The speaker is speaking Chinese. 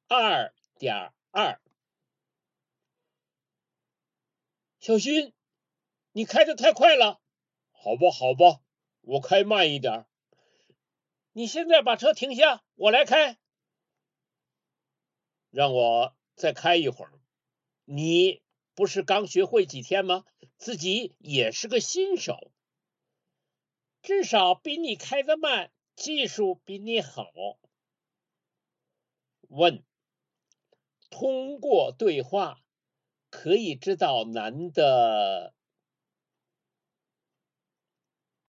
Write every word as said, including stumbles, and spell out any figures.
二点二。小勋，你开的太快了。好吧，好吧，我开慢一点。你现在把车停下，我来开。让我再开一会儿。你不是刚学会几天吗？自己也是个新手，至少比你开得慢，技术比你好。问：通过对话可以知道男的